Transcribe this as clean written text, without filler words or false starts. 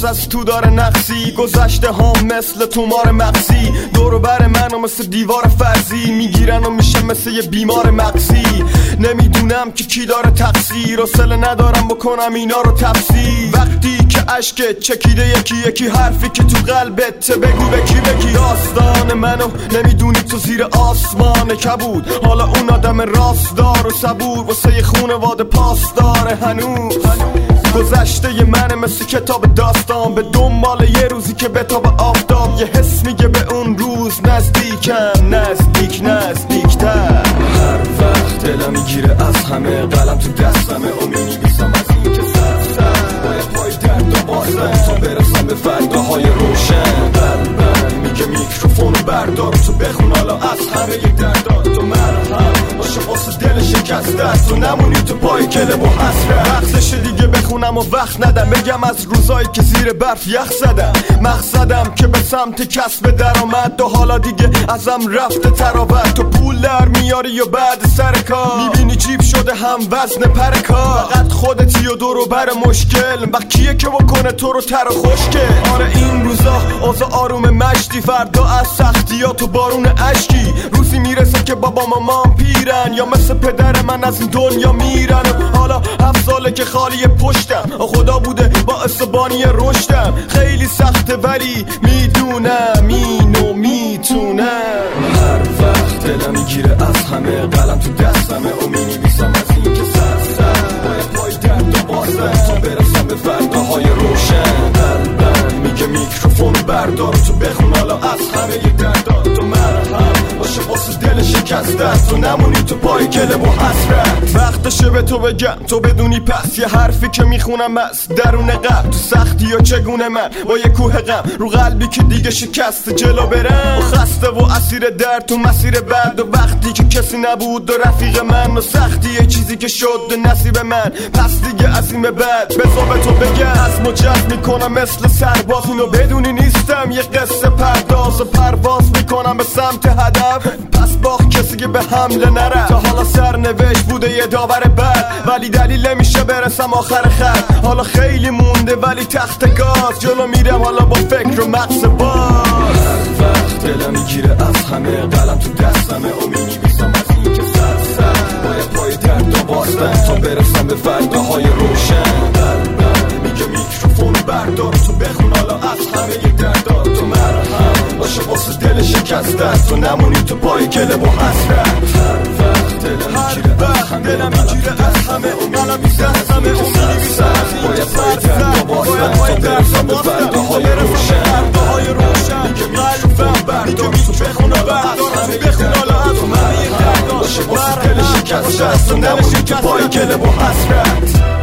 باز از تو داره نقصی، گذشته ها مثل تومار مغزی دور و بر منو مثل دیوار فرضی میگیرن و میشه مثل یه بیمار مغزی. نمیدونم که کی داره تقصیر، حوصله ندارم بکنم اینا رو تفسیر. وقتی که عشق چکیده یکی یکی حرفی که تو قلبت بگو به کی بگی. داستان منو نمیدونی تو زیر آسمان کبود، حالا اون آدم راستدار و صبور واسه خونواده پاسدار هنوز. گذشته ی منه مثل کتاب داستان، به دنبال یه روزی که بتاب آفتاب. یه حس میگه به اون روز نزدیکم، نزدیکتر. هر وقت دلم میگیره از همه، قلم تو دستمه و مینویسم از این که سر باید پای درد و بازم تا برسم به فرداهای روشن. قلبم میگه میکروفونو بردار تو بخون حالا از همه ی دردات. تو مرهم باشه واسه دل شکستت، تو نمونی تو پای کلب و حسرت. وقتشه دیگه بخونم و وقت ندم بگم از روزایی که زیر برف یخ زدم. مقصدم که به سمت کسب درآمد و حالا دیگه ازم رفته تراوت. تو پول در میاری و بعد سر کار میبینی جیب شده هم وزن پر کار. فقط خودتی و دور و بر مشکل، وقت کیه که بکنه تو رو تر و خشکه. آره این روزا اوضاع آروم مشتی، فردا از سختیات و بارون اشکی. روزی میرسه که بابا مامان پیرن یا مثل پدر من از این دنیا میرن. حالا 7 ساله که خالی پشتم، خدا بوده باعث بانی رشدم. خیلی سخته ولی میدونم اینو میتونم. هر وقت دلم میگیره از همه، قلم تو دستمه و مینویسم از این که سر باید پای درد و بازم تا برسم به فرداهای روشن. قلبم میگه میکروفونو بردار تو بخون حالا از همه ی دردات. تو مرهم باشه واسه دل شکستت، تو نمونی تو پای کلب و حسرت. وقتشه به تو بگم تو بدونی پس، یه حرفی که میخونم از درون قلب. تو سختی یا چگونه من با یه کوه غم رو قلبی که دیگه شکست جلو برم. و خسته و اسیر درد تو مسیر بعد، و وقتی که کسی نبود و رفیق من. و سختی یه چیزی که شد نصیب من، پس دیگه از این به بعد بذار به تو بگم. از مجد میکنم مثل سرباز، اینو بدونی نیستم یه قصه پرداز. و پرواز میکنم به سمت هدف، پس باخت کسی که به حمله نره. تا حالا سرنوشت بوده یه داور بد، ولی دلیل نمیشه برسم آخر خط. حالا خیلی مونده ولی تخت گاز، جلو میرم حالا با فکر و مغز باز. هر وقت دلم میگیره از همه، قلم تو دستمه و مینویسم از این که سر باید پای درد و بازم تا برسم به فرداهای روشن. قلبم میگه میکروفونو بردار تو بخون حالا از همه ی دردات. تو مرهم باشه واسه دل شکستت، تو نمونی تو پای کلب و حسرت. هر وقت دلم میگیره از همه، قلم تو دستمه و مینویسم از این که سر باید پای درد و بازم تا برسم به فرداهای روشن. میگه میکروفون بردار تو بخون حالا از همه ی دردات. تو مرهم باشه واسه دل شکستت، تو نمونی تو پای کلب و حسرت.